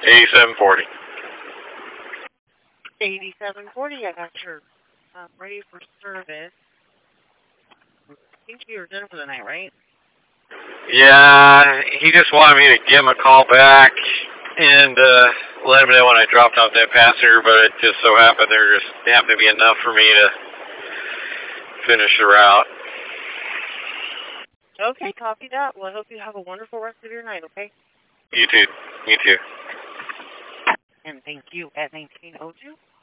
8740. 8740, I got your ready for service. I think you're done for the night, right? Yeah, he just wanted me to give him a call back and let him know when I dropped off that passenger, but it just so happened there just happened to be enough for me to finish the route. Okay, copy that. Well, I hope you have a wonderful rest of your night, okay? You too. You too. And thank you at 1902.